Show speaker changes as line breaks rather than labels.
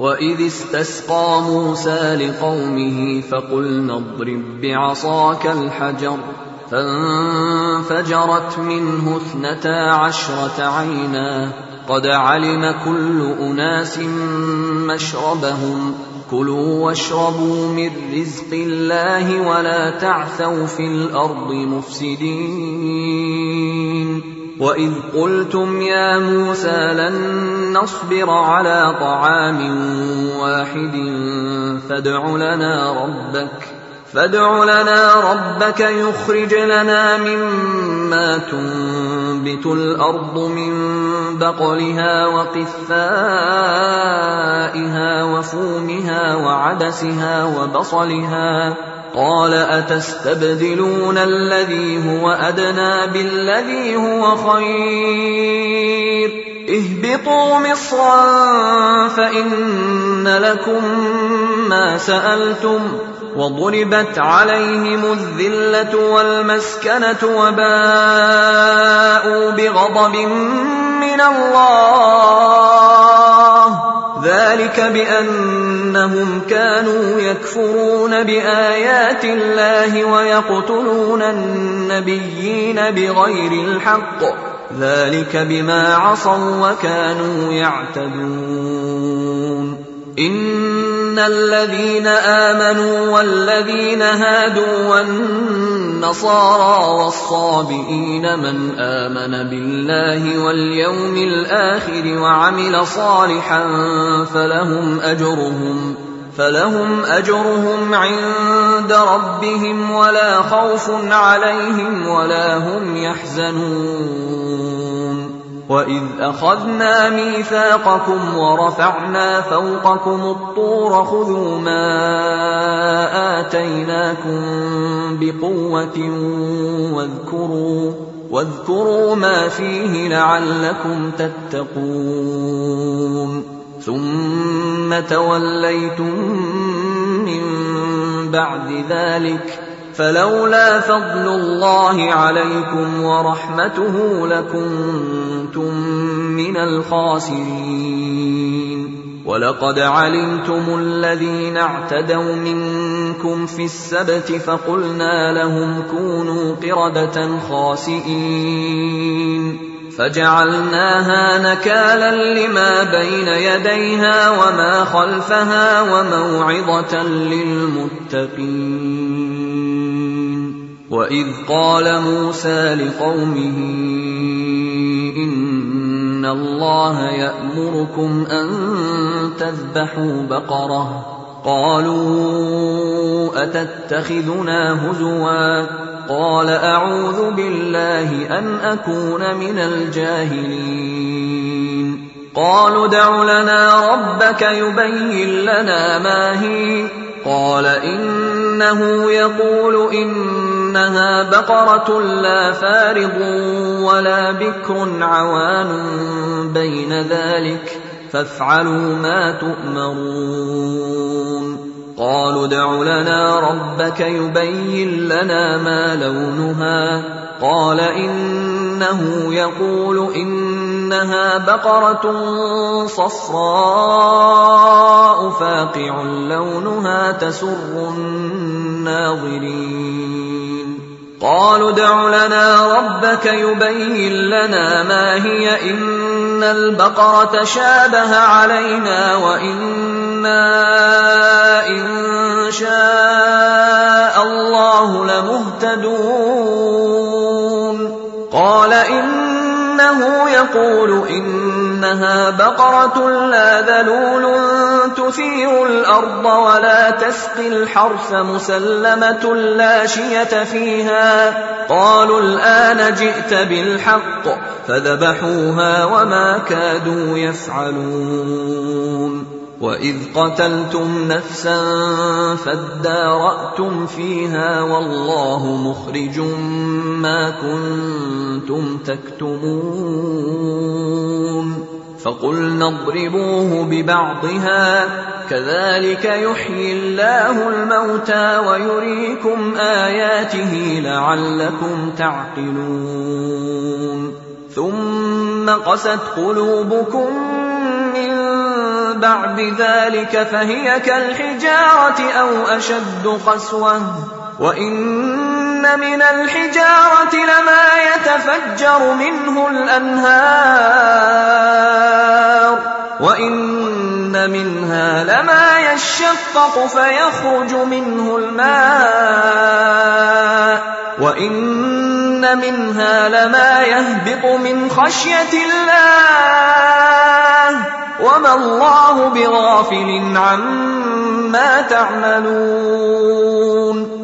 وإذ استسقى موسى لقومه فقلنا اضرب بعصاك الحجر فانفجرت منه 12 عينا قد علم كل أناس مشربهم كلوا واشربوا من رزق الله ولا تعثوا في الأرض مفسدين وإذ قلتم يا موسى لن نصبر على طعام واحد فادع لنا ربك يخرج لنا مما تنبت الأرض من بقلها وقثائها وفومها وعدسها وبصلها قال أتستبدلون الذي هو أدنى بالذي هو خير اهبطوا مصرا فإن لكم ما سألتم وضربت عليهم الذلة والمسكنة وباءوا بغضب من الله ذلك بأنهم كانوا يكفرون بآيات الله ويقتلون النبيين بغير الحق ذلك بما عصوا وكانوا يعتدون إن الذين آمنوا والذين هادوا والنصارى والصابئين من آمن بالله واليوم الآخر وعمل صالحا فلهم أجرهم عند ربهم ولا خوف عليهم ولا هم يحزنون وإذ أخذنا ميثاقكم ورفعنا فوقكم الطور خذوا ما آتيناكم بقوة واذكروا ما فيه لعلكم تتقون ثم توليتم من بعد ذلك فلولا فضل الله عليكم ورحمته لكنتم من الخاسرين ولقد علمتم الذين اعتدوا منكم في السبت فقلنا لهم كونوا قردة خاسئين فجعلناها نكالا لما بين يديها وما خلفها وموعظة للمتقين وإذ قال موسى لقومه إن الله يأمركم أن تذبحوا بقرة قالوا أتتخذنا هزوا قال أعوذ بالله أن أكون من الجاهلين قالوا ادع لنا ربك يبين لنا ما هي قال إنه يقول إنها بقرة لا فارض ولا بكر عوان بين ذلك فافعلوا ما تؤمرون قالوا ادع لنا ربك يبين لنا ما لونها قال إنه يقول إنها بقرة صفراء فاقع لونها تسر الناظرين قالوا ادع لنا ربك يبين لنا ما هي إن البقرة شابه علينا وإنا إن شاء الله لمهتدون قال إنه يقول إنها بقرة لا ذلول تثير الأرض ولا تسقي الحرث مسلمة لا شية فيها قالوا الآن جئت بالحق فذبحوها وما كادوا يفعلون وإذ قتلتم نفسا فادارأتم فيها والله مخرج ما كنتم تكتمون فقلنا اضربوه ببعضها كذلك يحيي الله الموتى ويريكم آياته لعلكم تعقلون ثم قست قلوبكم من بعد ذلك فهي كالحجارة أو أشد قسوة وإن من الحجارة لما يتفجر منه الأنهار وإن منها لما يشقق فيخرج منه الماء وإن منها لما يهبط من خشية الله وما الله بغافل عما تعملون